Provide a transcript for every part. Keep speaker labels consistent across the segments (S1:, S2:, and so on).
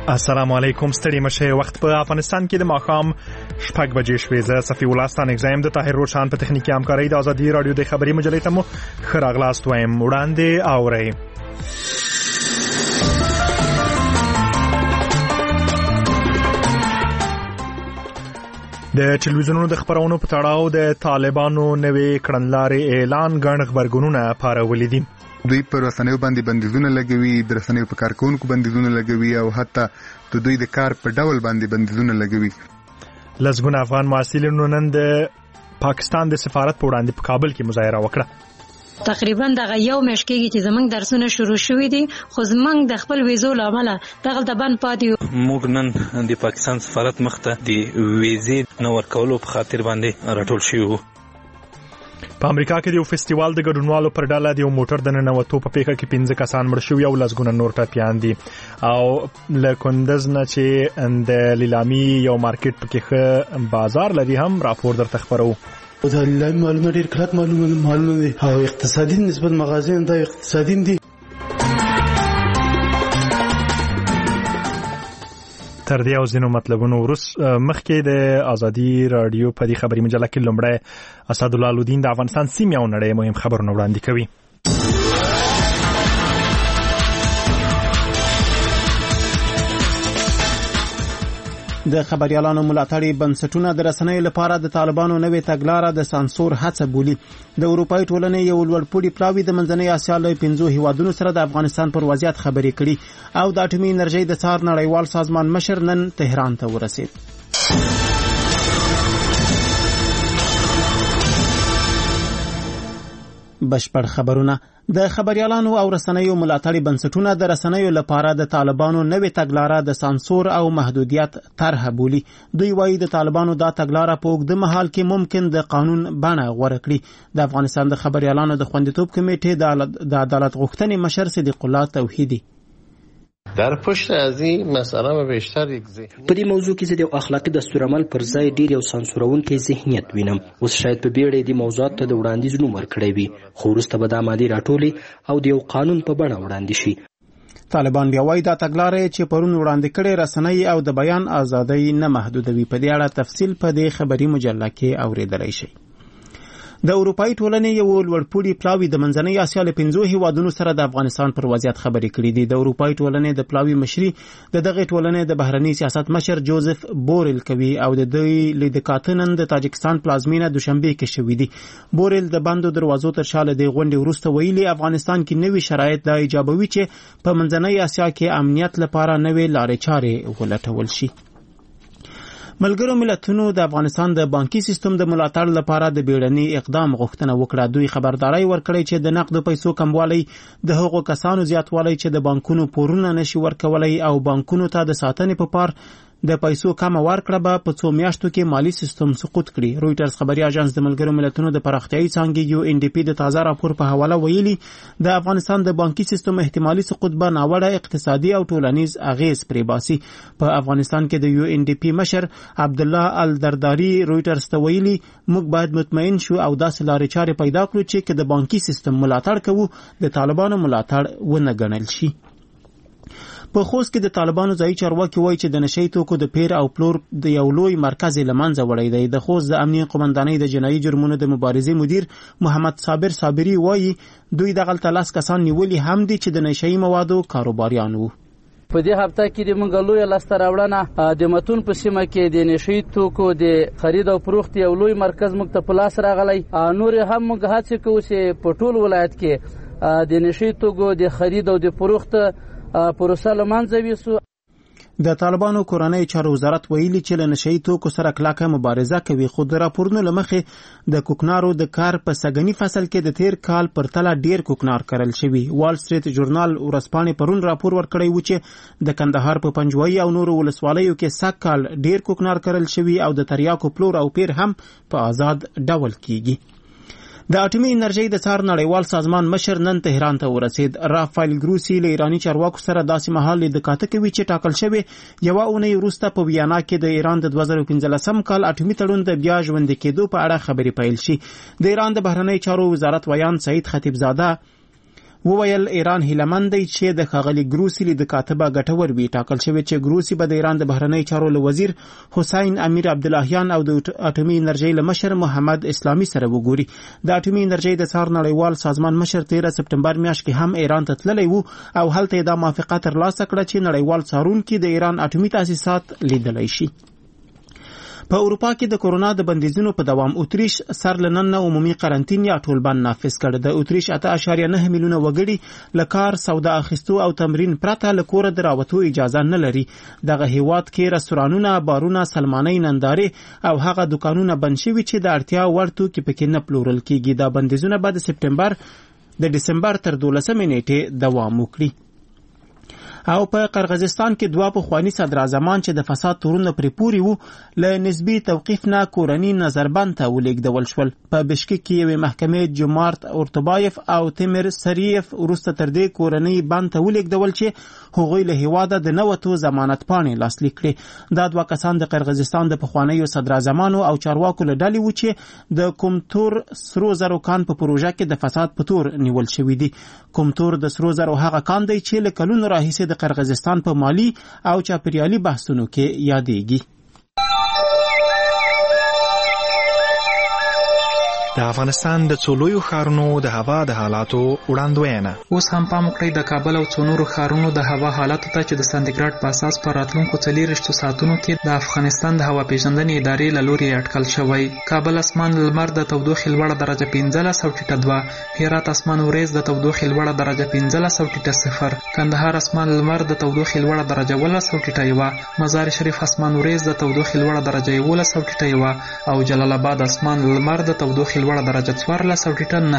S1: السلام علیکم. ستړي مشه. وخت په افغانستان کې د ماښام 6 بجې شوې. زه صفي ولستان اگزایم د طاهر روشان په تخنیکی همکاري د ازادي رادیو د خبري مجلې ته مو خراغلاست وایم. وړاندې اورئ. د ټلویزیونونو د خبرونو په تړاو د طالبانو نوې کړنلارې اعلان ګڼ خبرګونونه پارولې دي.
S2: دوی پر رسنیو باندې بندیزونه لګوي، د رسنیو په کارکونکو بندیزونه لګوي او حتی د دوی د کار په ډول باندې بندیزونه لګوي.
S1: لسګونه افغان محصلینو نن د پاکستان د سفارت په وړاندې په کابل کې مظاهره وکړه.
S3: تقریبا دغه یو میاشت کېږي چې زمونږ درسونه شروع شوي دي، خو زمونږ د خپل ویزو له امله دغلته بند پاتې یو.
S4: موږ نن د پاکستان سفارت مخته د ویزې نه ورکولو په خاطر باندې راټول شوي وو.
S1: په امریکا کې د یو فستیوال د ګډونوالو پر ډله د یو موټر د ننوتو په پیښه کې 15 کسان مړ شوي او لسګونه نور ټپیان دي. او له کندز نه چې د لیلامي یو مارکیټ پکې ښه بازار لري هم راپور درته خبرو.
S5: د لیلامي مالونه ډېر کلک مالونه دي او اقتصادي نسبت مغازین دا اقتصادي دي.
S1: تر دې او ځینو مطلبونو مخکې د ازادي رادیو په دې خبري مجله کې لومړی اسد الله الدین د افغانستان سیمې او نړۍ مهم خبرونه وړاندې کوي.
S6: د خبريالانو ملاتړي بنسټونه د رسنیو لپاره د طالبانو نوې تګلارې د سانسور هڅه بولي. د اروپای ټولنې یو لوړپوړي پلاوی د منځنۍ اسیا له 15 هیوادونو سره د افغانستان پر وضعیت خبرې کړي او د اټومي انرژي د څار نړیوال سازمان مشر نن تهران ته ورسید. بشپړ خبرونه. د خبريالانو او رسنیو ملاتړي بنسټونه د رسنیو لپاره د طالبانو نوې تګلارې د سانسور او محدودیت طرح بولي. دوی وایي د طالبانو دا تګلارې په اوږده مهال کې ممکن د قانون بڼه غوره کړي. د افغانستان د خبريالانو د خوندیتوب کمیټې د عدالت غوښتنې مشر صدیق الله توحیدی
S7: در پشت از این مسئله بیشتر یک ذهنیت
S8: په دې موضوع کې د اخلاقی دستورالعمل پر ځای ډیر یو سانسورونکي ذهنیت وینم. اوس شاید په بیړې د موضوعات ته د وړاندیز نوم ورکړی وي، خو وروسته به دا مادي راټولې او د یو قانون په بڼه وړاندې شي.
S6: طالبان بیا وایي دا تګلارې چې پرون وړاندې کړي رسنۍ او د بیان ازادي نه محدودوي. په دې اړه تفصیل په دې خبري مجله کې اوریدلای شئ. د اروپای ټولنې یو لوړپوړي پلاوی د منځنۍ اسیا له 15 هیوادونو سره د افغانستان پر وضعیت خبرې کړې دي. د اروپای ټولنې د پلاوی مشري د دغه ټولنې د بهرنی سیاست مشر جوزف بورل کوي او د دوی لیدکاتنن د تاجکستان پلازمینه دوشنبه کې شوې دي. بورل د بندو دروازو تر شاله د غونډې وروسته ویلي افغانستان کې نوي شرایط د ایجابوي چې په منځنۍ اسیا کې امنیت لپاره نوې لارې چارې ولټول شي. ملګرو ملتونو د افغانستان د بانکي سیستم د ملاتړ لپاره د بیړني اقدام غوښتنه وکړه. دوی خبرداري ورکړې چې د نقد پیسو کموالی د هغو کسانو زیاتوالی چې د بانکونو پورونه نشي ورکولای او بانکونو ته د ساتنې په پار د پیسو کم ورکړه به په 2 میاشتو کې مالی سیستم سقوط کړي. رويټرز خبري اژانس د ملګرو ملتونو د پراختیايي څانګې UNDP د تازه راپور په حواله ویلي د افغانستان د بانکي سیستم احتمالي سقوط به ناوړه اقتصادي او ټولنیز اغیز پرې باسي. په افغانستان کې د UNDP مشر عبد الله الدرداری رويټرز ته ویلي موږ باید مطمئن شو او داسې لارې چارې پیدا کړو چې د بانکي سیستم ملاتړ کوو د طالبانو ملاتړ ونه ګڼل شي. په خوست کې د طالبانو ځای چارواکي وایي چې د نشي توکو د پیر او پلور د یو لوی مرکز لمنځه وړی دی. د خوست د امنیه قومندانۍ د جنایي جرمونو د مبارزې مدیر محمد صابر صابری وایي دوی دغلته 10 کسان نیولي هم دي چې د نشي موادو کاروباریان وو.
S9: په دې هفته کې د منګ لوی لاسته راوړنه د متون په سیمه کې د نشي توکو د خرید او فروخت یو لوی مرکز موږ ته په لاس راغلی. نور هم موږ هڅه کوو چې په ټول ولایت کې د نشي توکو د خرید او د فروخت پروسه لمنځه ویسو.
S6: د طالبانو کورنۍ چارو وزارت ویلي چې له نشئی توکو سره کلکه مبارزه کوي، خو د راپورونو له مخې د کوکنارو د کار په سګنی فصل کې د تیر کال پر تله ډیر کوکنار کرل شوی. وال سټریټ ژورنال ورځپاڼې پرون راپور ورکړی و چې د کندهار په پنجوایي او نورو ولسوالیو کې سږ کال ډیر کوکنار کرل شوی او د تریاکو پلور او پیر هم په آزاد ډول کیږي. د اټومي انرژي د څار نړیوال سازمان مشر نن تهران ته ورسید. رافایل ګروسی له ایرانی چارواکو سره داسې مهال د کاته کوي چې ټاکل شوی یو اونۍ وروسته په ویانا کې د ایران د 2015 کال اټومي تړون د بیا ژوند کېدو په اړه خبرې پیل شي. د ایران د بهرنی چارو وزارت ویان سعید خطیبزاده وویل ایران هیلمند دی چې د ښاغلي ګروسي لید کاتبه ګټور وي. ټاکل شوی چې ګروسي به د ایران د بهرنۍ چارو له وزیر حسین امیر عبداللهیان او د اټومي انرژۍ له مشر محمد اسلامي سره وګوري. د اټومي انرژۍ د څار نړیوال سازمان مشر 13 سپټمبر میاشت کې هم ایران ته تللی و او هلته دا موافقه ترلاسه کړه چې نړیوال څارونکي د ایران اټومي تاسیسات لیدلی شي. په اروپا کې د کورونا د بندیزونو په دوام اتریش سر لنن عمومي قرنطین یا ټولبند نافذ کړ. د اتریش 8.9 میلیونه وګړي له کار، سودا اخیستو او تمرین پرته له کوره د راوتو اجازه نه لري. دغه هیواد کې رستورانونه، بارونه، سلمانۍ نندارې او هغه دکانونه بند شوي چې د اړتیا وړ توکي پکې نه پلورل کیږي. دا بندیزونه به د دسمبر تر 12 نیټې دوام وکړي. او په قرغیزستان کې دوه پخوانی صدراعظمان چې د فساد تورونه پرې پوري وو له نسبی توقیف نه کورنی نظربند ته ولیږدول شول. په بشکک کې یوې محکمې جمارت اورتبایف او تیمر سریف وروسته تر دې کورنی بند ته ولیږدول چې هغوی له هیواده د نوتو ضمانت پاڼې لاسلیک کړې. دا دوه کسان د قرغیزستان د پخوانیو صدراعظمانو او چارواکو له ډلې وو چې د کومتور سرو زرو کان په پروژه کې د فساد په تور نیول شوي دي. کومتور د سرو زرو هغه کان دی چې له کلونو راهیسې د قرغیزستان په مالی او چاپیریالي بحثونو کې یادېږي.
S1: د افغانستان د څو لویو ښارونو د هوا د حالاتو وړاندوینه.
S10: اوس هم پام وکړئ د کابل او څو نورو ښارونو د هوا حالاتو ته چې د سانتیګراډ په اساس په راتلونکو 24 ساعتونو کې د افغانستان د هوا پیژندنې ادارې له لوري اټکل شوی. کابل اسمان لمر د تودوخې لوړه درجه 15 او ټیټه 2، هرات اسمان وریځ د تودوخې لوړه درجه 15 او ټیټه 0، کندهار اسمان لمر د تودوخې لوړه درجه 12 او ټیټه 1، مزار شریف اسمان وریځ د تودوخې لوړه درجه 11 او ټیټه 1، او جلال آباد اسمان لمر د تودوخې لوړه درجه 14 او ټیټه 9.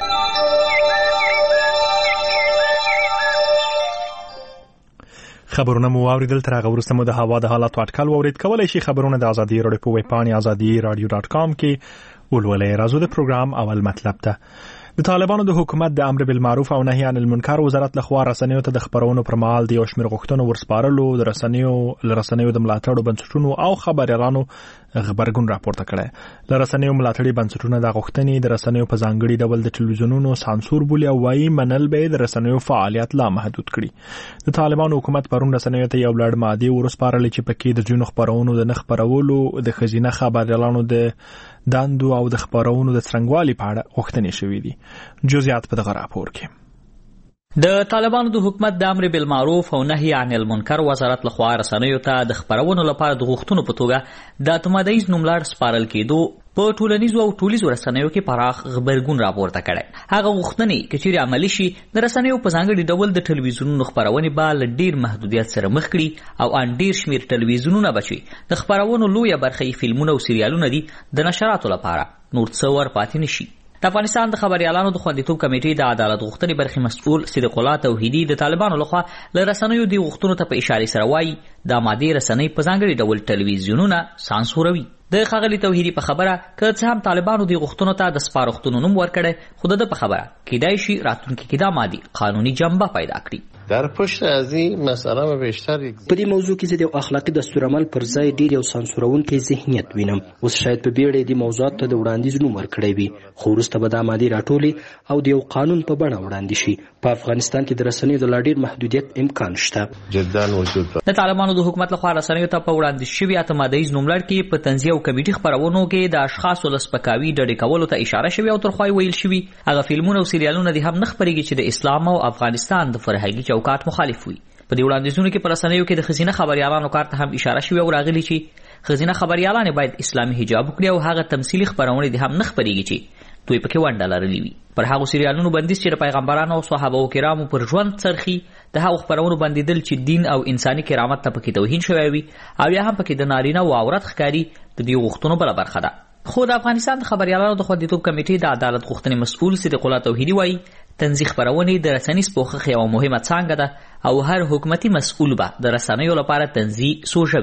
S1: خبرونه مو واوریدل. تر هغه وروسته مو د هوا د حالاتو اټکل واورید. کولی شي خبرونه د ازادي راډیو په ویب پاڼې azadi-radio.com کې ولولئ. راځو د پروګرام اول مطلب ته. د طالبانو د حکومت د امر بالمعروف او نهي عن المنکر وزارت لخوا رسنیو ته د خبرونو پر مهال د یو شمېر غوښتنو ورسپارلو د رسنیو د ملاتړو بنسټونو او خبريالانو غبرګون راپورته کړی. د رسنیو ملاتړي بنسټونه د غوښتنې د رسنیو په ځانګړي ډول د ټلویزیونونو سانسور بولي او وايي منل به د رسنیو فعالیت لا محدود کړي. د طالبانو حکومت پرون رسنیو ته یو لړ مادي ورسپارل چې پکې د ځینو خبرونو د نه خبرولو، د خزینه خبريالانو د داندو او د خبرونو د څرنګوالي په اړه غوښتنې شوې دي. جزئیات په دغه راپور کې.
S11: د طالبانو د حکومت د امر بالمعروف او نهي عن المنکر وزارت لخوا رسنیو ته د خبرونو لپاره د غوښتنو په توګه د اتمادیز نوملړ سپارل کېدو په ټولنیزو او ټولیزو رسنیو کې پراخ غبرګون راپورته کړی. هغه غوښتنې چې چیرې عملي شي د رسنیو په ځانګړي ډول د ټلویزیونونو خبرونې به له ډیر محدودیت سره مخ کړي او ان ډیر شمیر ټلویزیونونه به چې د خبرونو لویه برخه یې فلمونه او سریالونه دي د نشراتو لپاره نور څه ور پاتې نشي. د افغانستان د خبريالانو د خوندیتوب کمیټې د عدالت غوښتنې برخې مسؤل صدیق الله توحیدي د طالبانو لخوا له رسنیو د غوښتنو ته په اشاره سره وایي د مادي رسنۍ په ځانګړي ډول ټلویزیونونه سانسوروي. د ښاغلي توحیدي په خبره که څه هم طالبانو د غوښتنو ته د سپارښتنو نوم ورکړی، خو د په خبره کیدای شي راتلونکي کې دا مادي قانوني جنبه پیدا کړي.
S7: در پشت از این مسئله ما بیشتر
S8: په دې موضوع کې زه د اخلاقي دستورالعمل پر ځای ډیر یو سانسورونکی ذهنیت وینم. اوس شاید په بیړه د موضوعات ته د وړاندیز نوم ورکړی وي، خو وروسته به دا مادي راټولې او د یو قانون په بڼه وړاندې شي. په افغانستان کې د رسنیو د لا ډیر محدودیت امکان شته.
S7: جدا وجود
S11: د طالبانو د حکومت لخوا رسنیو ته په وړاندیز شوي اتمادیز نوملړ کې په تنزیه او کمیټي خبرونو کې د اشخاصو له سپکاوي ډډې کولو ته اشاره شوې او ترخوای ویل شوي هغه فلمونه او سریالونه دې هم نه خپرېږي چې د اسلام او افغانستان د فرهنګي چوکاټ مخالف وي. په دې وړاندیزونو کې پر رسنیو کې د خزینه خبريالانو کار ته هم اشاره شوې او راغلي چې خزینه خبريالان باید اسلامي حجاب وکړي او هغه تمثيلي خبرونه دي هم نه خپرېږي چې دوی پکې ونډه لرلې وي. پر هغه سریالونو بندیز چې د پیغمبرانو او صحابه کرامو پر ژوند څرخي، د هغو خبرونو بندیدل چې دین او انساني کرامت ته پکې توهین شوی وي او یا هم پکې د نارینه او عورت ښکاری د دې غوښتنو بله برخه ده. خو د افغانستان د خبريالانو د خوندیتوب کمیټې د عدالت غوښتنې مسؤل صدیق الله توحیدي وایي تنزیه خبرونې د رسنیز پوښښ یوه مهمه څانګه ده او هر حکومتي مسؤل به د رسنیو لپاره تنزیه سوژوي.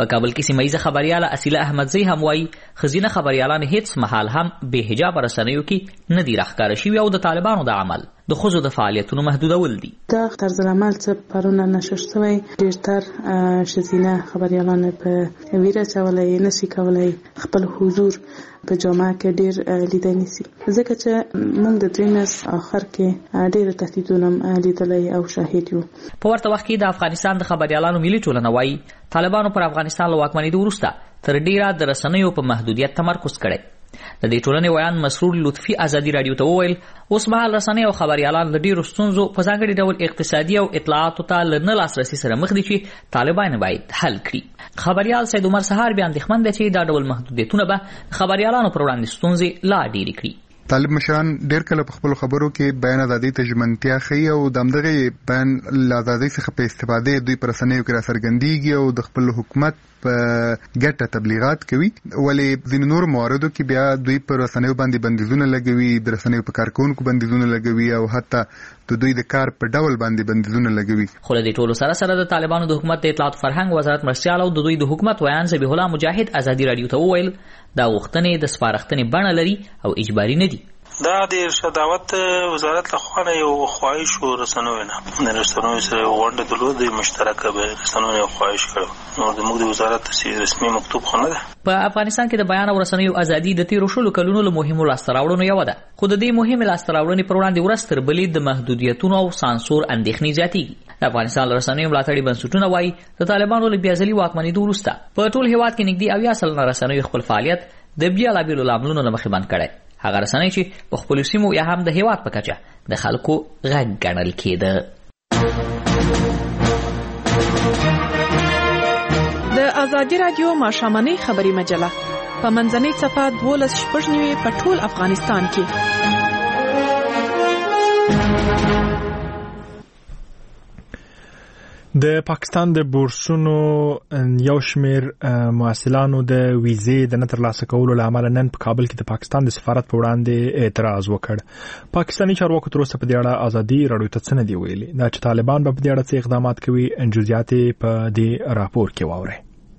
S11: په کابل کې سیمه خبرياله اصیله احمدزی هم وایي خزینه خبريالان هیڅ محال هم به حجاب رسنیو کې نه دي راښکاره شوي او د طالبانو د عمل د ښځو د فعالیتونو محدودول دي.
S12: دا طرز العمل چې پرونه نشر شوی ډېرتر ښځینه خبريالان په ویره چولای نشي کولای خپل حضور په جامعه کې ډېر لیدنی سي ځکه چې موږ د درینس اخر کې ډېر تهدیدونه لیدلای او شاهد یو.
S11: په ورته وخت کې د افغانستان د خبريالانو ملي ټولنه وايي طالبانو پر افغانستان له واکمنۍ وروسته تر ډیره د رسنیو په محدودیت تمرکز کړی. د دې ټولنې ویان مسرور لطفي ازادي رادیو ته وویل اوس مهال رسنۍ او خبريالان د ډیرو ستونزو په ځانګړي ډول اقتصادي او اطلاعاتو ته له نه لاسرسي سره مخ دي چې طالبان باید حل کړي. خبريال سید عمر سهار بیا اندېښمن دی چې دا ډول محدودیتونه به خبريالانو پر وړاندې ستونزې لا ډېرې کړي.
S2: طالب مشران ډېر کله په خپل خبرو کې بیان ازادي ته ژمنتیا ښیي او د همدغې بیان له ازادۍ څخه په استفادې دوی په رسنیو کې راڅرګندېږي او د خپل حکومت په ګټه تبلیغات کوي. ولې ځینې نور مواردو کې بیا دوی په رسنیو باندې بندیزونه لګوي، د رسنیو په کارکوونکو بندیزونه لګوي او حتی د دوی د کار په ډول باندې بندیزونه لګوي.
S11: خو له دې ټولو سره سره د طالبانو د حکومت د اطلاعات فرهنګ وزارت مرستیال او د دوی د حکومت ویان ذبیح الله مجاهد ازادي رادیو ته وویل دا غوښتنې د سپارښتنې بڼه لري او اجباري نه دي.
S4: دا د ارشاد دعوت وزارت لخوا یو خواهش و رسنوي نه د رسنوي سره غونډه درلود مشترکه به رسنوي خواهش کړو نو د موږ د وزارت رسمي مکتوب خو نه ده.
S11: په افغانستان کې د بیان او رسنیو ازادي د تیرو شلو کلونو له مهمو لاسته راوړنو یوه ده خو د دې مهمې لاسته راوړنې پر وړاندې ورځ تر بلې د محدودیتونو او سانسور اندېښنې زیاتېږي. د افغانستان له رسنیو ملاتړي بنسټونه وایي د طالبانو له بیا ځلي واکمنېدو وروسته په ټول هېواد کې نږدې 80 سلنه رسنیو خپل فعالیت د بېلابېلو لاملونو له مخې بند کړی. هغه رسنۍ چې په خپلو سیمو یا هم د هېواد په کچه د خلکو غږ ګڼل کېده.
S13: د ازادي رادیو ماښامنۍ خبري مجله په منځنۍ صفحه 12:09 په ټول افغانستان کې.
S1: د پاکستان د بورسونو یو شمیر محصلانو د ویزې د نه ترلاسه کولو له امله نن په کابل کې د پاکستان د سفارت په وړاندې اعتراض وکړ. پاکستاني چارواکو تر اوسه په دې اړه ازادي رادیو ته څه نه دي ویلي. دا چې طالبان به په دې اړه څه اقدامات کوي جزئیات په دې راپور کې واورئ.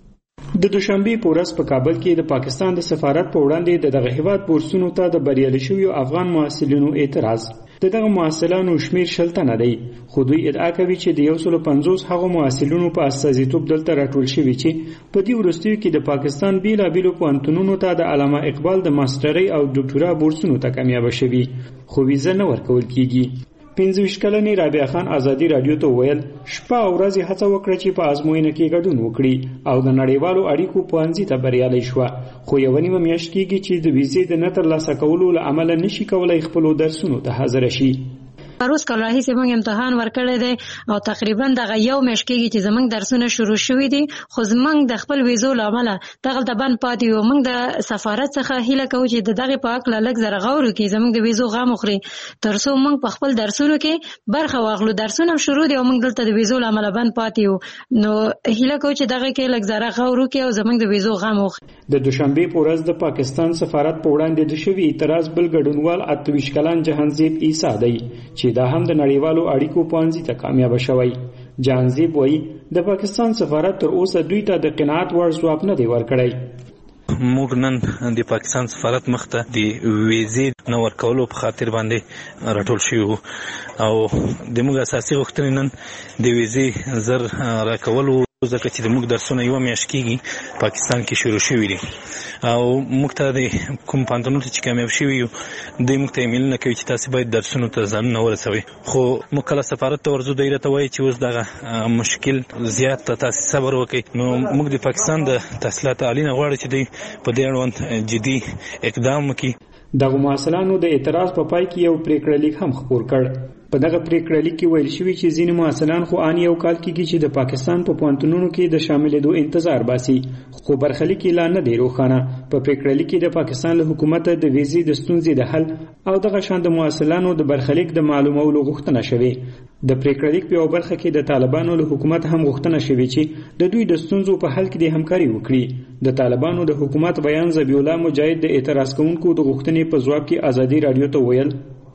S14: د دوشنبه په ورځ په کابل کې د پاکستان د سفارت په وړاندې د دغه هیواد بورسونو ته د بریالي شویو افغان محصلینو اعتراض. دغه محصلانو شمیر شلته نه دی خو دوی ادعا کوي چې د 150 هغو محصلینو په اساسیتوب دلته راټول شوي چې په دې وروستیو کې د پاکستان بیلابیلو پوهنتونونو ته د علامه اقبال د ماسترۍ او ډاکټرا بورسونو ته کامیابه شوي خو ویزه نه ورکول کیږي. 25 کلنې رابعه خان ازادي رادیو ته ویل شپه او ورځ هڅه وکړه چې په ازموینه کې ګډون وکړي او د نړیوالو اړیکو پوهنځي ته بریالۍ شوه خو یو نیمه میاشت کېږي چې د ویزې د نه ترلاسه کولو له امله نشي کولای خپلو درسونو ته حاضر شي.
S3: پروس کال راهیسې موږ امتحان ورکړی دی او تقریبا دغه یو میاشت کېږي چې زموږ درسونه شروع شوي دي خو زموږ د خپل ویزو له امله دغلته بند پاتې یو. موږ د سفارت څخه هیله کوو چې د دغې په هکله لږ زره غور وکړي زموږ د ویزو غم وخوري تر څو موږ په خپل درسونو کې برخه واخلو. درسونه هم شروع دي او موږ دلته د ویزو له امله بند پاتې یو نو هیله کوو چې دغه کې لږ زره غور وکړي او زموږ د ویزو غم وخوري.
S14: د دوشنبه په ورځ د پاکستان سفارت په وړاندې د شوي اعتراض بل ګډونوال 28 کلن جهانزیب عیسی دی چې دا هم د نړیوالو اړیکو پوهنځي ته کامیاب شوی. جهانزیب وایي د پاکستان سفارت تر اوسه دوی ته د قناعت وړ ځواب نه دی ورکړی.
S4: موږ نن د پاکستان سفارت مخته د ویزې نه ورکولو په خاطر باندې راټول شوي وو او د موږ اساسي غوښتنې نن د ویزې زر راکول وو ځکه چې د موږ درسونه یوه میاشت کېږي پاکستان کې شروع شوي دي او موږ ته د کوم پوهنتونونو ته چې کامیاب شوي یو دوی موږ ته ایمیلونه کوي چې تاسې باید درسونو ته ځانونه ورسوئ خو موږ کله سفارت ته ورځو دوی راته وایي چې اوس دغه مشکل زیات ته تاسې صبر وکړئ. نو موږ د پاکستان د تحصیلات عالي نه غواړو چې دوی په دې اړوند جدي اقدام وکړي.
S14: دغه محصلانو د اعتراض په پای کې یو پریکړه لیک هم خپور کړ. په دغه پریکړه لیک کې ویل شوي چې ځینې محصلان خو ان یو کال کېږي چې د پاکستان په پوهنتونونو کې د شاملېدو انتظار باسي خو برخلیک یې لا نه دی روښانه. په پریکړه لیک کې د پاکستان له حکومت د ویزې د ستونزې د حل او دغه شان د محصلانو د برخلیک د معلومولو غوښتنه شوې. د پریکړه لیک په یو برخه کې د طالبانو له حکومت هم غوښتنه شوې چې د دوی د ستونزو په حل کې د همکاري وکړي. د طالبانو د حکومت بیان ذبیح الله مجاهد د اعتراض کوونکو د غوښتنې په ځواب کې ازادي رادیو ته ویل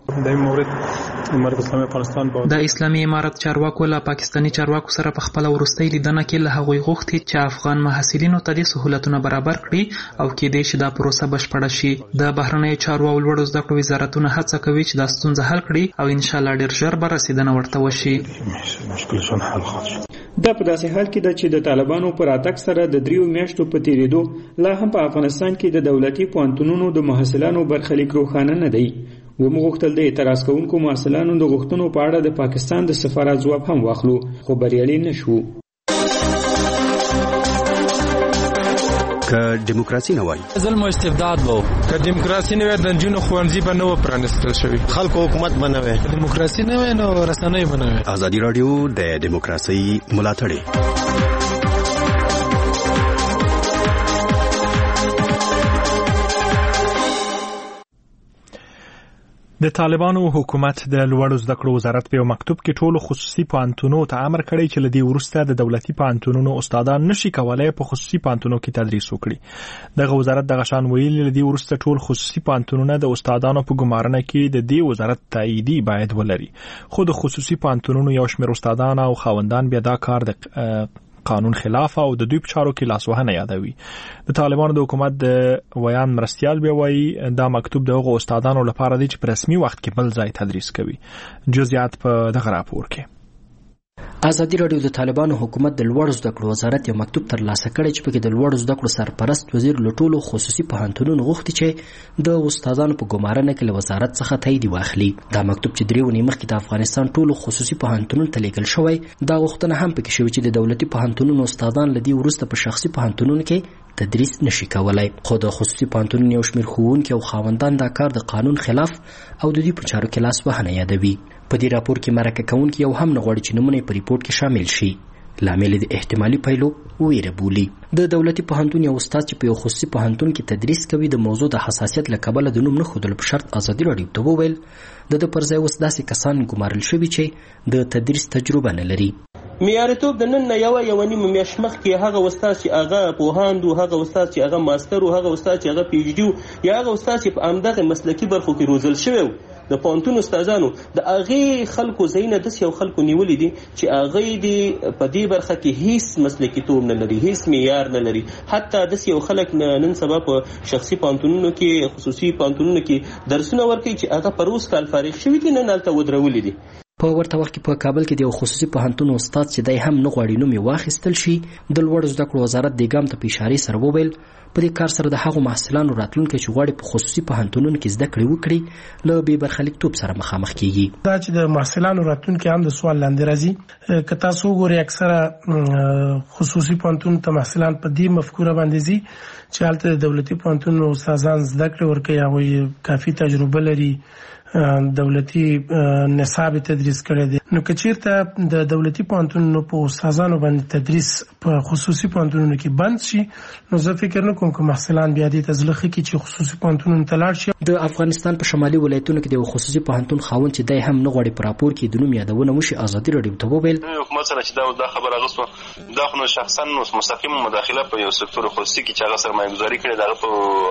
S10: د اسلامي امارت چارواکو له پاکستاني چارواکو سره په خپل ورستۍ لیدنه کې له هغوی غوښتي چې افغان محصلینو ته د سہولتونه برابر کړي او کېدای شي دا پروسه بشپړه شي. د بهرنیو چارو او لوړو زده کړو وزارتونه هڅه کوي چې دا ستونزه حل کړي او ان شاء الله ډیر ژر به رسیدنه ورته وشي.
S14: دا په داسې حال کې ده چې د طالبانو پر راتګ سره د 3 میاشتو په تیریدو لا هم په افغانستان کې د دولتي پوهنتونونو د محصلانو برخلیک روښانه نه دی. ومو غوښتل د اعتراض کوونکو محصلانو د غوښتنو په اړه د پاکستان د سفارت ځواب هم واخلو خو بریالي نشو.
S15: که دیموکراسي نه وای
S16: ظلم او استبداد وو، که دیموکراسي نه وای د نجونو ښوونځي به نه و پرانیستل شوي،
S15: خلکو حکومت به نه وای،
S16: دیموکراسي نه وای نو رسنۍ به نه وای.
S15: ازادي راډیو د دیموکراسي ملاتړ
S1: د طالبانو حکومت د لوړو زده کړو وزارت په مکتوب کې ټولو خصوصي پوهنتونونو ته امر کړی چې لدی ورسته د دولتي پوهنتونونو استادان نشي کولای په خصوصي پوهنتونونو کې تدریس وکړي. دغه وزارت د غشان ویلي لدی ورسته ټول خصوصي پوهنتونونه د استادانو په ګمارنه کې د دې وزارت تاییدي باید ولري. خو د خصوصي پوهنتونونو یو شمېر استادان او خاوندان بیا دا کار د قانون خلاف او د دوی په چارو کې لاسوهنه یادوي. د طالبانو د حکومت د ویان مرستیال بیا وایي دا مکتوب دغه استادانو لپاره دی چې په رسمي وخت کې بل ځای تدریس کوي. جزئیات په دغه راپور کې.
S8: ازادي راډیو د طالبانو حکومت د لوړو زده کړو وزارت یو مکتوب ترلاسه کړی چې پکې د لوړو زده کړو سرپرست وزیر له ټولو خصوصي پوهنتونونو غوښتي چې د استادانو په ګمارنه کې له وزارت څخه تایید واخلي. دا مکتوب چې 3 ونې مخکې د افغانستان ټولو خصوصي پوهنتونونو ته لیږل شوی، دا غوښتنه هم پکې شوې چې د دولتي پوهنتونونو استادان له دې وروسته په شخصي پوهنتونونو کې تدریس نشي کولای. خو د خصوصي پوهنتونونو یو شمېر ښوونکي او خاوندان دا کار د قانون خلاف او د دوی په چارو کې لاسوهنه یادوي. په دې راپور کې مرکه کوونکي یو هم نه غواړي چې نمونه په ریپورت کې شامل شي. لامل د احتمالي پایلو ویره بولي. د دولتي پوهنتون یو استاد چې په یو خصوصي پوهنتون کې تدریس کوي د موضوع د حساسیت له کبله د نوم نه ښودلو په شرط ازادي راډیو ته وویل د پر ځای اوس داسې کسان ګمارل شوي چې د تدریس تجربه نه لري.
S17: معیارتوب د نن نه یو نیمه میاشت مخکې هغه استاد چې هغه پوهاند و، هغه استاد چې هغه ماستر و، هغه استاد چې هغه پی ایچ ډي و، یا هغه استاد چې په همدغه مسلکي برخو کې روزل شوی و، د پوهنتون استادانو د هغې خلکو ځایونه داسې یو خلکو نیولي دي چې هغوی د په دې برخه کې هیڅ مسلکیتوب نه لري، هیڅ معیار نه لري. حتی داسې یو خلک نن سبا په شخصي پوهنتونونو کې، خصوصي پوهنتونونو کې درسونه ورکوي چې هغه پر اوس کال فارغ شوي دي، نن هلته ودرولي دي.
S8: په ورته وخت کې په کابل کې د یو خصوصي پوهنتون استاد چې دی هم نه غواړي نوم یې واخیستل شي، د لوړو زده کړو وزارت دې ګام ته په اشارې سره وویل په دې کار سره د هغو محصلانو راتلونکی چې غواړي په خصوصي پوهنتونونو کې زده کړې وکړي له بې برخلیکتوب سره مخامخ کیږي.
S18: دا چې د محصلانو راتلونکی هم د سوال لاندې راځي. که تاسو وګورئ اکثره خصوصي پوهنتون ته محصلان په دې مفکوره باندې ځي چې هلته د دولتي پوهنتونونو استادان زده کړې ورکوي، هغوی کافي تجربه لري، دولتي نصاب تدریس کړی دی. نو که چیرته د دولتي پوهنتونونو په استادانو باندې تدریس په خصوصي پوهنتونونو کې بند شي، نو زه فکر نه کوم چې محصلان بیا دې ته زړه ښه کړي چې خصوصي پوهنتونونو ته لاړ شي.
S8: د افغانستان په شمالي ولایتونو کې د یو خصوصي پوهنتون خاوند چې دی هم نه غواړي په راپور کې د نوم یادونه وشي، ازادي راډیو ته وویل
S19: حکومت سره چې دا خبره اغوسته دا خو شخصا مستقیم مداخله په یو سکتور خصوصي کې چې هغه سرمایه‌ګذاري کړې ده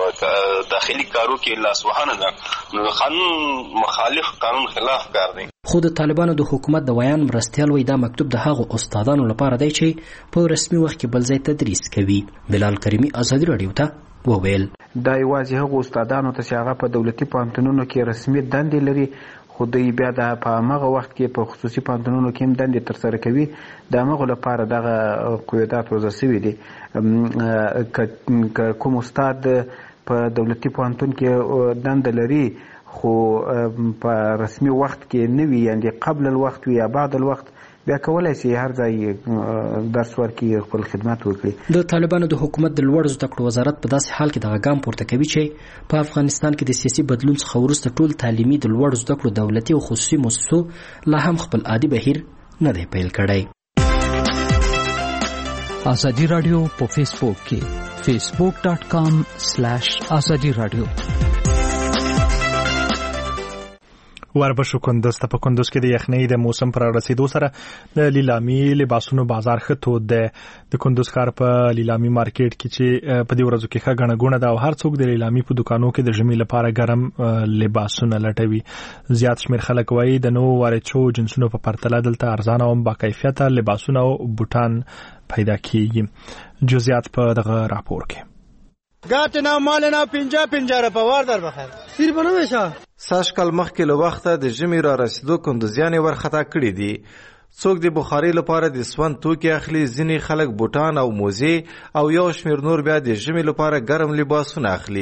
S19: په داخلي کارو کې لاسوهنه ده، نو قانون مخالف، قانون خلاف کار دی.
S8: خو د طالبانو د حکومت د ویان مرستیال وایي دا مکتوب د هغو استادانو لپاره دی چې په رسمي وخت کې بل ځای تدریس کوي. بلال کریمي ازادي راډیو ته وویل
S20: دا یوازې هغو استادانو ته چې هغه په دولتي پوهنتونونو کې رسمي دندې لري، خو دوی بیا د په همغه وخت کې په خصوصي پوهنتونونو کې هم دندې ترسره کوي، د همغو لپاره دغه قیودات وضع شوي دي. که کوم استاد په دولتي پوهنتون کې دنده لري خو په رسمي وخت کې نه وي، یعنې قبل الوقت وي یا بعد الوقت، بیا کولای شي هر ځای درس ورکړي، خپل خدمت وکړي.
S8: د طالبانو د حکومت د لوړو زده کړو وزارت په داسې حال کې دغه ګام پورته کوي چې په افغانستان کې د سیاسي بدلون څخه وروسته ټول تعلیمي د لوړو زده کړو دولتي او خصوصي مؤسسو لا هم خپل عادي بهیر نه دی پیل کړی.
S21: ازادي راډیو په فیسبوک کې facebook.com/azadi radio.
S1: وربشو کندوز ته په کندوز کې د یخنۍ د موسم پر رسیدو سره د لیلامي لباسونو بازار ښه تود دی. د کندوز ښار په لیلامي مارکیټ کې چې په دې ورځو کې ښه ګڼه ګوڼه ده او هر څوک د لیلامي په دکانو کې د ژمي لپاره ګرم لباسونه لټوي. زیات شمېر خلک وایي د نوو وارد شوو جنسونو په پرتله دلته ارزانه او باکیفیته لباسونه او بوټان پیدا کیږي. جزئیات په دغه راپور کې.
S5: ګاټنا مالنا 50 روپه در بخیر سیر بنويشه
S22: ساش کال مخکې له وخته د ژمي را رسیدو کندوزیانې ورخطا کړي دي. څوک د بخاري لپاره د سوند توکي اخلي، ځینې خلک بوټان او موزې او یو شمېر نور بیا د ژمي لپاره ګرم لباسونه اخلي.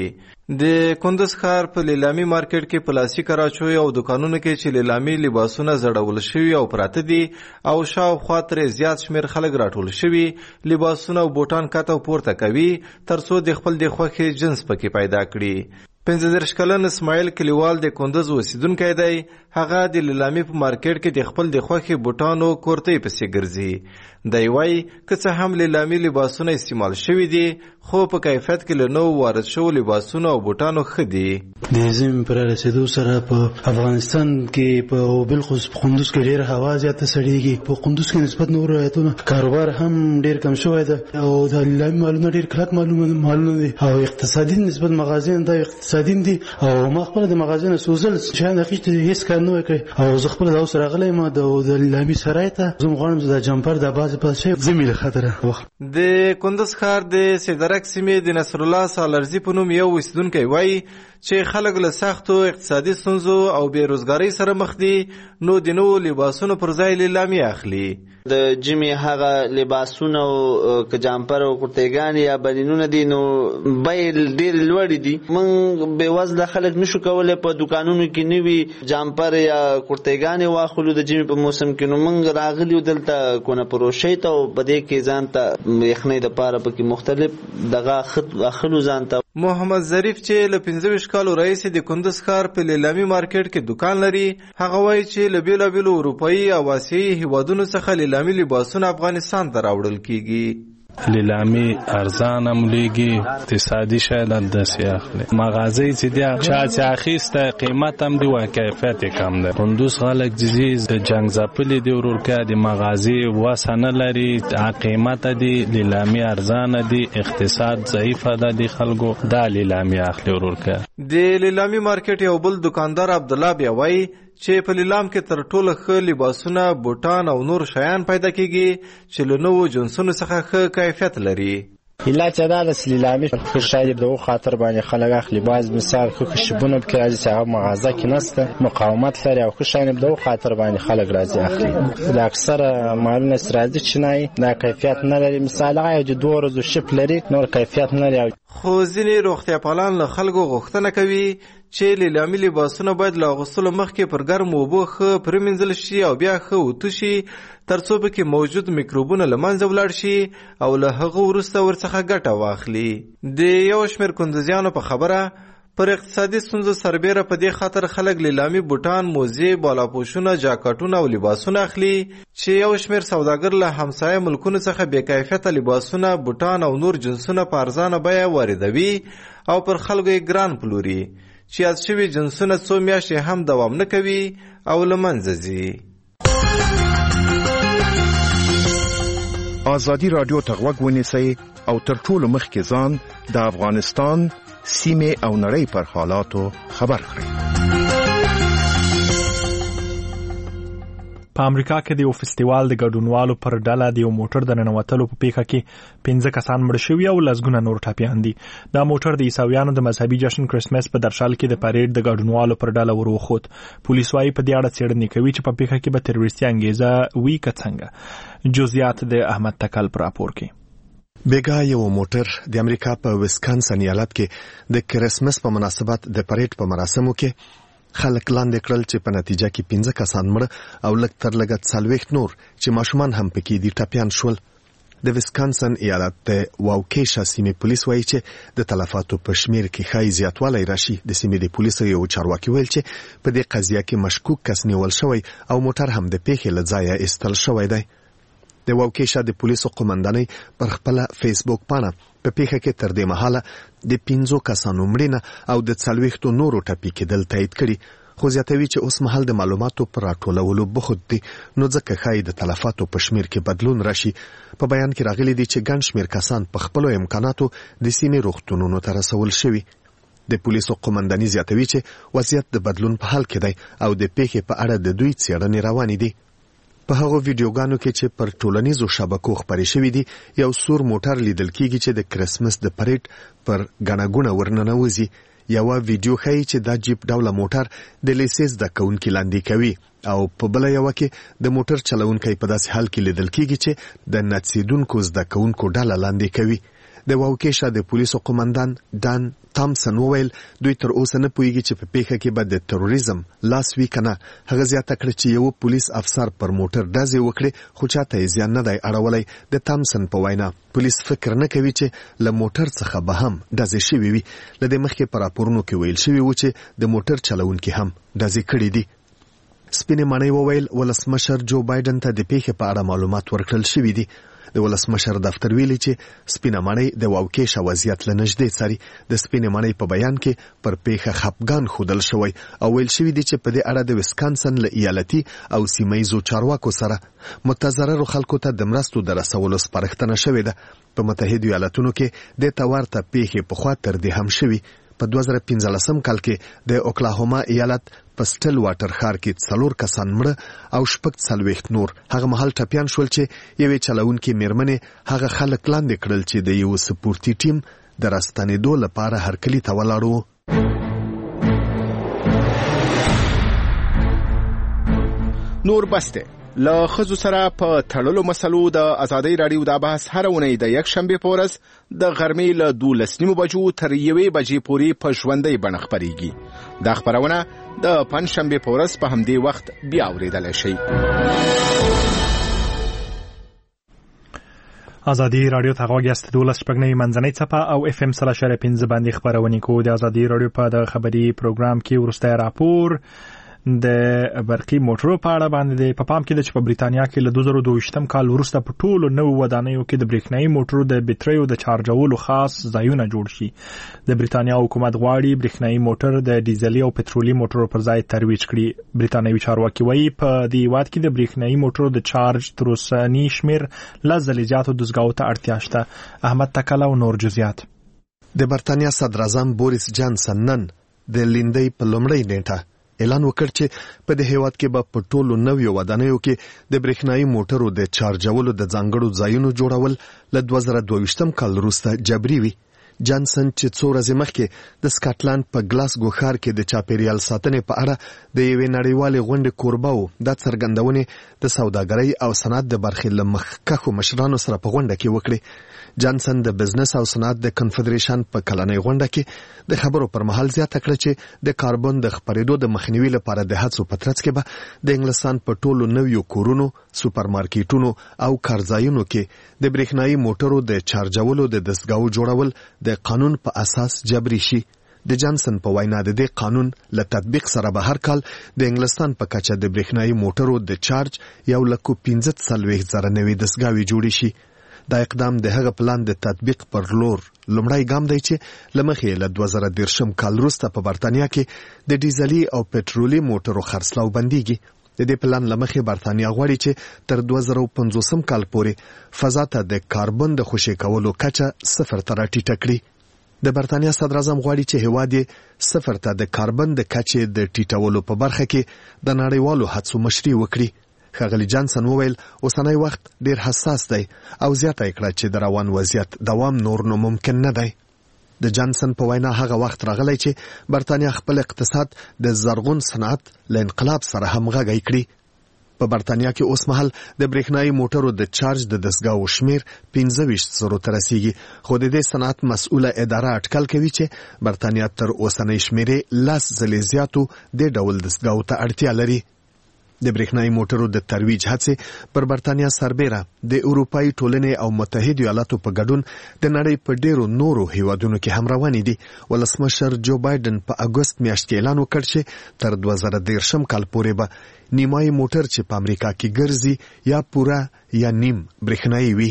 S22: د کندوز ښار په لیلامي مارکیټ کې پلاسټیک راچوي او دکانونو کې چې لیلامي لباسونه زړول شوي او پراته دي او شاوخوا ترې زیات شمېر خلک راټول شوي لباسونه او بوټان کاته پورته کوي تر څو د خپل د خوښې جنس پکې پیدا کړي. 15 کلن اسماعیل کلیوال د کندوز اوسیدونکی دی. هغه د لیلامي په مارکیټ کې د خپل د خوښې بوټانو کورتۍ پسې ګرځي. دی وایي که څه هم لیلامي لباسونه استعمال شوي دي خو په کیفیت کې له نوو وارد شوو لباسونو او بوټانو ښه دي.
S23: د ژمي پر رسیدو سره په افغانستان کې په بالخصوص په کندوز کې ډېر هوا زیاته سړېږي. په کندوز کې نسبت نور ولایتونو کاروبار هم ډېر کم شوی ده او د لیلامي مالونه ډېر کلک مالونه دي او اقتصادي نسبت مغازین دا اقتصادي دي او ما خپل د مغازین سوزل شان اخیسته هیڅ کار نه وکړي او زه خپل اوس راغلی ما د لیلامي سرای ته زه غواړم د جمپر د باز په شی زمي له خطر.
S22: د کندوز ښار د سیدرک سیمې د نصر الله سالرزي په نوم یو اوسیدونکی وایي چې خلک له سختو اقتصادي ستونزو او بیروزګارۍ سره مخ دي نو د نوو لباسونو پر ځای لیلامي اخلي.
S24: د جمی هغه لباسونه او که جامپر او کورتېګان یا بنینونه دي نو بیل ډېر لوړ دي. موږ بې وزله خلک نشو کولی په دکانونو کې نوي جامپر یا کورتېګانې واخلو د جمی په موسم کې. نو موږ راغلي دلته کونه پروشۍ ته او په دې کې ځان ته یخنۍ دپاره پکې مختلف دغه اخلو ځان ته.
S22: محمد ظریف چې له 15 کالو راهیسې د کندوز ښار په لیلامي مارکیټ کې دکان لري هغه وایي چې له بېلابېلو اروپایي او آسیایي هیوادونو څخه لیلامي لباسونه افغانستان ته راوړل کیږي.
S25: لیلامي ارزان هم لیږي اقتصادي شاید داسې اخلي. مغازۍ چې دی چا چې اخیسته قیمت هم دی و کیفیت کم دی. کندوز خلک جزیز د جنګ ځپلي دی ورورکه د مغازې وسه نه لري قیمت دی لیلامي ارزان دی اقتصاد ضعیفه ده د خلکو دا لیلامي اخلي ورورکه.
S22: د لیلامي مارکیټ یو بل دکاندار عبدالله بیا وایي چې په لیلام کې تر ټولو ښه لباسونه بوټان او نور شیان پیدا کیږي چې له نوو جنسونو څخه ښه کیفیت لري.
S26: الا چې دا د لیلامي شاید دغه خاطر باندې خلک اخلي. باز مثال خو شبونه به راځي چې هغه مغازه کې نسته مقاومت لري او خو شاید دغه خاطر باندې خلک راځي اخلي. د اکثره مالونه استرادي چنای دا کیفیت نه لري. مثال هغه د 2 ورځې شپ لري نور کیفیت نه لري.
S22: خو ځینې روغتیا پالان له خلکو غوښتنه کوي چې لیلامي لباسونه باید له اغوستلو مخکې پر ګرمو اوبو ښه پرېمینځل شي او بیا ښه اوتو شي تر څو پکې موجود میکروبونه له منځه ولاړ شي او له هغه وروسته ورڅخه ګټه واخلي. د یو شمېر کندوزیانو په خبره پر اقتصادي ستونزو سربیره په دې خاطر خلک لیلامي بوټان، موزې، بالاپوشونه، جاکټونه او لباسونه اخلي چې یو شمېر سوداګر له همسایه ملکونو څخه بې کیفیته لباسونه، بوټان او نور جنسونه په ارزانه بیه واردوي او پر خلکو یې ګران پلوري چې یاد شوي جنسونه څو میاشتې هم دوام نه کوي او له منځه ځي.
S27: ازادي راډیو ته غوږ ونیسئ او تر ټولو مخکې ځان د افغانستان سیمې او نړۍ پر حالاتو خبر کړئ.
S1: په امریکا کې د یو فستیوال د ګډونوالو پر ډله د یو موټر د ننوتلو په پیښه کې 15 کسان مړه شوي او لسګونه نور ټپیان دي. دا موټر د عیسویانو د مذهبي جشن کرسمس په درشل کې د پریډ د ګډونوالو پر ډله وروخوت. پولیس وايي په دې اړه څېړنې کوي چې په پیښه کې به تروریستي انګیزه وي که څنګه. جزئیات د احمد تکل پر راپور کې.
S27: بیګا یو موټر د امریکا په ویسکانسن ایالت کې د کرسمس په مناسبت د پریډ په مراسمو کې خلک لاندې کړل چې په نتیجه کې 15 کسان مړه او لږ تر لږه 40 نور چې ماشومان هم پکې دي ټپیان شول. د ویسکانسن ایالت د واوکیشا سیمې پولیس وایي چې د تلفاتو په شمیر کې ښایي زیاتوالی راشي. د سیمې د پولیسو یو چارواکي ویل چې په دې قضیه کې مشکوک کس نیول شوی او موټر هم د پیښې له ځایه ایستل شوی دی. د واوکیشا د پولیسو قومندانۍ پر خپل فیسبوک پاڼه په پیښه کې تر دې مهاله د 15 کسانو مړینه او د 40 نورو ټپي کېدل تایید کړي. خو زیاتوي چې اوس مهال د معلوماتو پر راټولولو بخود دي، نو ځکه ښایي د تلفاتو په شمیر کې بدلون راشي. په بیان کې راغلي دي چې ګڼ شمیر کسان په خپلو امکاناتو د سیمې روغتونونو ته رسول شوي. د پولیسو قومنداني زیاتوي چې وضعیت د بدلون په حال کې دی او د پیښې په اړه د دوی څېړنې روانې دي. په هغو ویډیوګانو کې چې پر ټولنیزو شبکو خپرې شوي دي، یو سور موټر لیدل کیږي چې د کرسمس د پریډ پر ګڼه ګوڼه ورننوځي. یوه ویډیو ښیي چې دا جیپ ډوله موټر د لیسې زده کوونکي لاندې کوي او په بله یوه کې د موټر چلوونکی په داسې حال کې لیدل کیږي چې د نڅېدونکو زده کوونکو ډله لاندې کوي. د واوکېشا د پولیسو قومندان ډان تامسن وویل دوی تر اوسه نه پوهیږي چې په پیښه کې به د تروریزم لاس وي که نه. هغه زیاته کړه چې یو پولیس افسر پر موټر ډزې وکړې خو چاته یې زیان نه دی اړولی. د تامسن په وینا پولیس فکر نه کوي چې له موټر څخه به هم ډزې شوي وي. له دې مخکې په راپورونو کې ویل شوي و چې د موټر چلوونکي هم ډزې کړي دي. سپینې ماڼۍ وویل ولسمشر جو بایډن ته د پیښې په اړه معلومات ورکړل شوي دي. د ولسمشر دفتر ویلي چې سپینه ماڼۍ د واوکېشا وضعیت له نږدې څاري. د سپینې ماڼۍ په بیان کې پر پیښه خفګان ښودل شوی او ویل شوي دي چې په دې اړه د ویسکانسن له ایالتي او سیمهیزو چارواکو سره متضررو خلکو ته د مرستو د رسولو سپارښتنه شوې ده. په متحدو ایالتونو کې دې ته ورته پیښې پخوا تر دې هم شوي. په 2015 کال کې د اوکلاهوما ایالت په سټل واټر ښار کې 4 کسان مړه او 46 نور هغه مهال ټپیان شول چې یوې چلوونکې میرمنې هغه خلک لاندې کړل چې د یو سپورتي ټیم د راستنېدو لپاره هرکلي ته ولاړ و.
S2: نور بسته له ښځو سره په تړلو مسلو د ازادۍ راډیو دا بحث هره اونۍ د یکشنبې په ورځ د غرمې له 12 بجو تر 1 بجې پورې په ژوندۍ بڼه خپرېږي. دا خپرونه د پنجشنبې په ورځ په همدې وخت بیا اورېدلی شئ.
S1: ازادي رادیو ته غوږ یاست. 12 منځنۍ څپه او اف ام 3.5 باندې خپرونه کوو. د ازادي رادیو په د خبري پروګرام کې وروستی راپور د برقي موټرو په اړه باندې په پام کې د په بریتانیا کې له 2022 کال وروسته په ټولو نوو ودانیو کې د برېښنايي موټرو د بیټریو د چارجولو خاص ځایونه جوړ شي. د بریتانیا حکومت غواړي برېښنايي موټر د ډیزلي او پټرولي موټرو پر ځای ترویج کړي. بریتانیوي چارواکي وایي په دې هیواد کې د برېښنايي موټرو د چارج تر اوسني شمیر له ځلې زیاتو دستګاوو ته اړتیا شته. احمد تکل او نور جزئیات.
S27: د برتانیا صدر اعظم بوریس جانسن نن د لیندۍ په لومړۍ نیټه اعلان وکړ چې په دې هیواد کې به په ټولو نویو ودانیو کې د برېښنايي موټرو د چارجولو د ځانګړو ځایونو جوړول له 2022 کال وروسته جبري وي. جانسن چې څو ورځې مخکې د سکاټلند په ګلاسګو ښار کې د چاپیریال ساتنې په اړه د یوې نړیوالې غونډې کوربه و، دا څرګندونې د سوداګرۍ او صنعت د برخې له مخکښو مشرانو سره په غونډه کې وکړې. جانسن د بزنس او صنعت د کنفدریشن په کلنۍ غونډه کې د خبرو پر مهال زیاته کړه چې د کاربن د خپرېدو د مخنیوي لپاره د هڅو په ترڅ کې به د انګلستان په ټولو نویو کورونو، سوپرمارکیټونو او کارځایونو کې د برېښنايي موټرو د چارجولو د دستګاو جوړول د قانون په اساس جبري شي. د جانسن په وینا د دې قانون له تطبیق سره به هر کال د انګلستان په کچه د برېښنايي موټرو د چارج 1,15,000 نوې دستګاوې جوړې شي. دا اقدام د هغه پلان د تطبیق پر لور لومړی ګام دی چې لمخې له 2013 کال وروسته په برتانیا کې د ډیزلي او پټرولي موټرو خرڅلاو بنديږي. د دې پلان لمخې برتانیا غواړي چې تر 2050 کال پورې فضا ته د کاربن د خوشې کولو کچه 0 ته راټیټه کړي. د برتانیا صدر اعظم غواړي چې هیواد یې 0 ته د کاربن د کچې د ټیټولو په برخه کې د نړیوالو هڅو مشري وکړي. ښاغلي جانسن وویل اوسنی وخت ډیر حساس دی او زیاته کړه چې د روان وضعیت دوام نور نو ممکن نه دی. د جانسن په وینا هغه وخت راغلی چې برتانیا خپل اقتصاد د زرغون صنعت له انقلاب سره همغږی کړي. په برتانیا کې اوس مهال د برېښنايي موټرو د چارج د دستګاو شمیر 25,000 ته رسیږي، خو د دې صنعت مسؤله اداره اټکل کوي چې برتانیا تر اوسنۍ شمیرې 10 ځلې زیاتو د ډول دستګاو ته اړتیا لري. د برېښنايي موټرو د ترویج هڅې پر برتانیا سربېره د اروپایي ټولنې او متحدو ایالاتو په ګډون د نړۍ په ډیرو نورو هیوادونو کې هم روانې دي. ولسمشر جو بایډن په اګوست میاشت کې اعلان وکړ چې تر 2013 کال پورې به نیمایي موټر چې په امریکا کې ګرځي یا پوره یا نیم برېښنايي وي.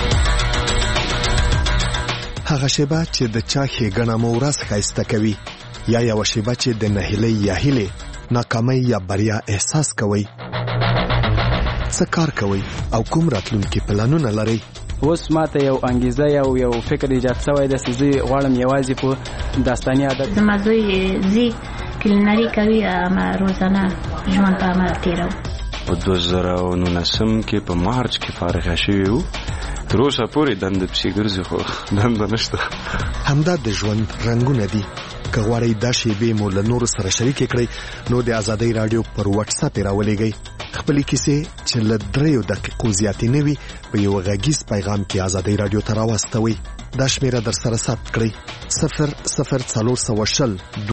S27: هغه شیبه چې د چا ښېګڼه مو ورځ ښایسته کوي یا یو شیبه چې د نهیلۍ یا هیلې ناکامۍ یا بریا احساس کوئ؟ څه کار کوئ او کوم راتلونکي پلانونه لرئ؟
S3: اوس ماته یو انګیزه یو فکر ایجاد شوی دی چې زه غواړم یوازې په داستاني ادب
S6: زما زوی زی کلینري کوي اما روزانه ژوند په عمل تېروو.
S7: په 2019 کې په مارچ کې فارغه شوی وو. تر اوسه پورې دنده پسې ګرځي خو دنده نشته.
S27: همدا د ژوند رنګونه دي. که غواړئ دا شیبې مو له نورو سره شریکې کړئ نو د ازادۍ راډیو پر واتساپ یې راولېږئ. خپلې کیسې چې له 3 دقیقو زیاتې نه وي په یو غږیز پیغام کې ازادۍ راډیو ته راواستوئ. دا شمیره در سره ثبت کړئ 00420